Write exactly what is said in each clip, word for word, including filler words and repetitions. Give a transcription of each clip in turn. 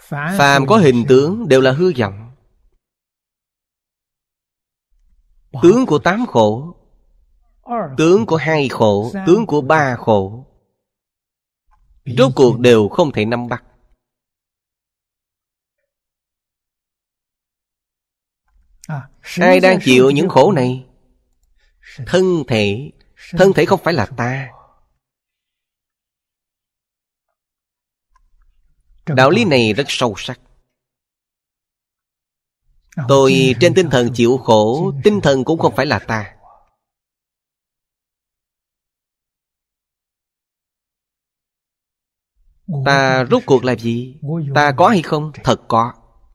Phàm có hình tướng đều là hư vọng. Tướng của tám khổ, tướng của hai khổ, tướng của ba khổ, rốt cuộc đều không thể nắm bắt. Ai đang chịu những khổ này? Thân thể. Thân thể không phải là ta. Đạo lý này rất sâu sắc. Tôi trên tinh thần chịu khổ, tinh thần cũng không phải là ta. Ta rốt cuộc là gì? Ta có hay không? Thật có.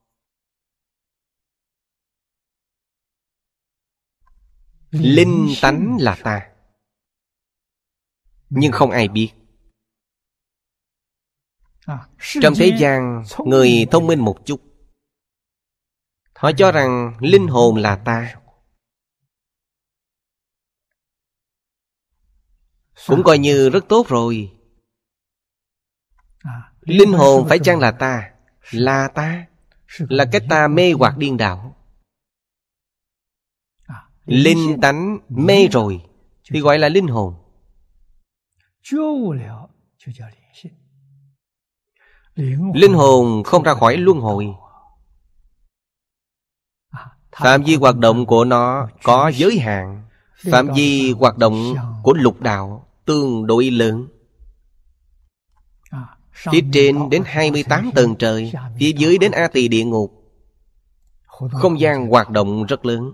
Linh tánh là ta, nhưng không ai biết. Trong thế gian, người thông minh một chút, họ cho rằng linh hồn là ta. Cũng coi như rất tốt rồi. Linh hồn phải chăng là ta? Là ta. Là cái ta mê hoặc điên đảo. Linh tánh mê rồi thì gọi là linh hồn. Linh hồn không ra khỏi luân hồi. Phạm vi hoạt động của nó có giới hạn. Phạm vi hoạt động của lục đạo tương đối lớn. Phía trên đến hai mươi tám tầng trời, phía dưới đến A Tỳ địa ngục. Không gian hoạt động rất lớn,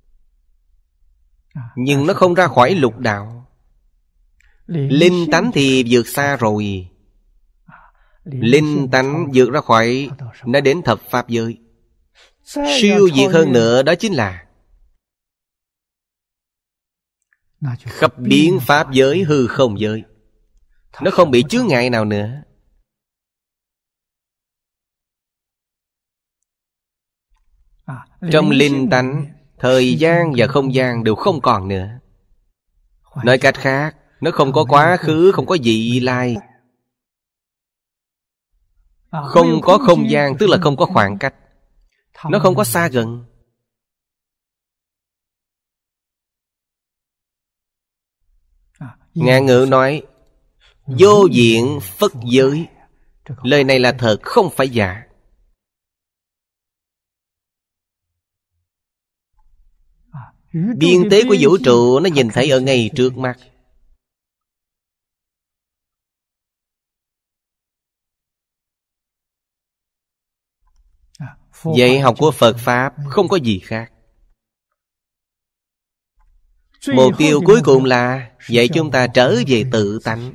nhưng nó không ra khỏi lục đạo. Linh tánh thì vượt xa rồi. Linh tánh vượt ra khỏi, nó đến thập pháp giới. Siêu việt hơn nữa đó chính là khắp biến pháp giới, hư không giới. Nó không bị chướng ngại nào nữa. Trong linh tánh, thời gian và không gian đều không còn nữa. Nói cách khác, nó không có quá khứ, không có vị lai. Không có không gian tức là không có khoảng cách. Nó không có xa gần. Ngạn Ngữ nói vô diện phất giới. Lời này là thật, không phải giả. Biên tế của vũ trụ nó nhìn thấy ở ngay trước mắt. Dạy học của Phật Pháp không có gì khác. Mục tiêu cuối cùng là dạy chúng ta trở về tự tánh.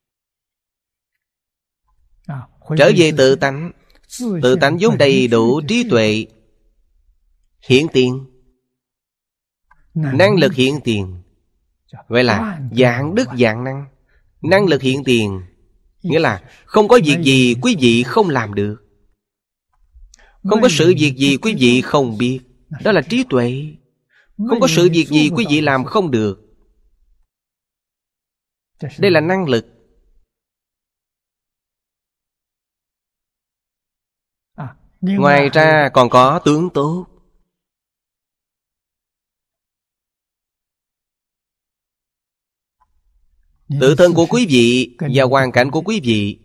Trở về tự tánh. Tự tánh vốn đầy đủ trí tuệ hiển tiền, năng lực hiện tiền, gọi là dạng đức dạng năng. Năng lực hiện tiền nghĩa là không có việc gì quý vị không làm được, không có sự việc gì quý vị không biết. Đó là trí tuệ. Không có sự việc gì quý vị làm không được. Đây là năng lực. Ngoài ra còn có tướng tốt. Tự thân của quý vị và hoàn cảnh của quý vị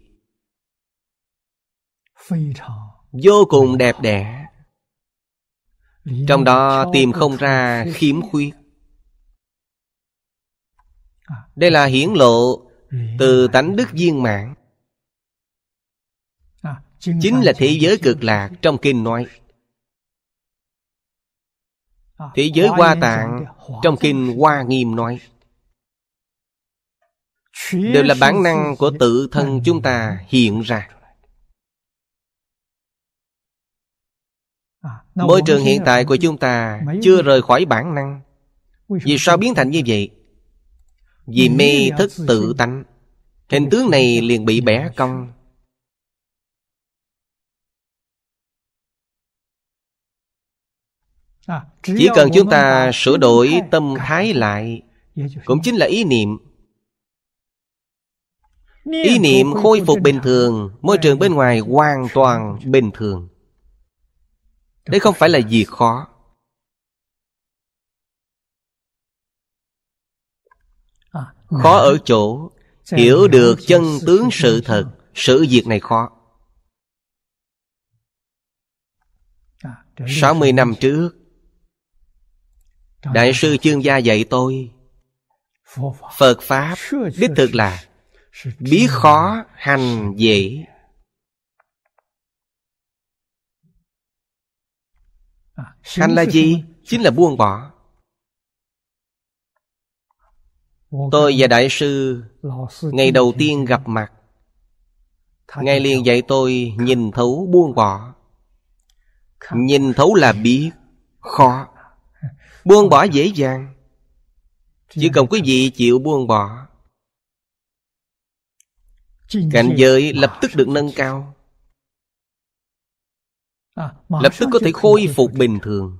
vô cùng đẹp đẽ. Trong đó tìm không ra khiếm khuyết. Đây là hiển lộ từ tánh đức viên mãn. Chính là thế giới cực lạc. Trong kinh nói thế giới Hoa Tạng, trong kinh Hoa Nghiêm nói đều là bản năng của tự thân chúng ta hiện ra. Môi trường hiện tại của chúng ta chưa rời khỏi bản năng. Vì sao biến thành như vậy? Vì mê thức tự tánh. Hình tướng này liền bị bẻ cong. Chỉ cần chúng ta sửa đổi tâm thái lại, cũng chính là ý niệm, Ý niệm khôi phục bình thường, môi trường bên ngoài hoàn toàn bình thường. Đây không phải là việc khó. Khó ở chỗ hiểu được chân tướng sự thật. Sự việc này khó. Sáu mươi năm trước, Đại sư Chương Gia dạy tôi, Phật Pháp đích thực là biết khó hành dễ. Hành là gì? Chính là buông bỏ. Tôi và Đại sư ngày đầu tiên gặp mặt, Ngài liền dạy tôi nhìn thấu buông bỏ. Nhìn thấu là biết, khó. Buông bỏ dễ dàng. Chỉ cần quý vị chịu buông bỏ, cảnh giới lập tức được nâng cao, lập tức có thể khôi phục bình thường.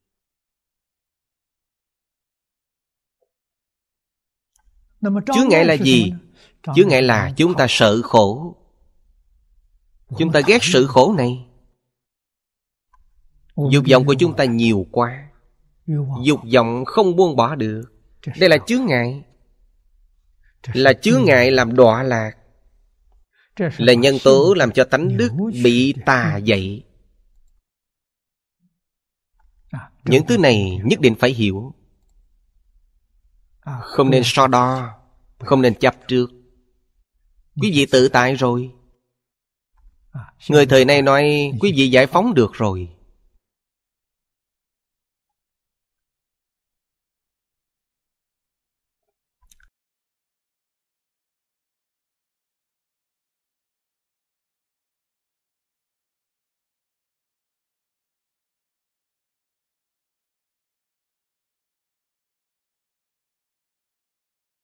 Chướng ngại là gì? Chướng ngại là chúng ta sợ khổ. Chúng ta ghét sự khổ này. Dục vọng của chúng ta nhiều quá. Dục vọng không buông bỏ được. Đây là chướng ngại. Là chướng ngại làm đọa lạc. Là nhân tố làm cho tánh đức bị tà dậy. Những thứ này nhất định phải hiểu. Không nên so đo, không nên chấp trước. Quý vị tự tại rồi. Người thời nay nói quý vị giải phóng được rồi.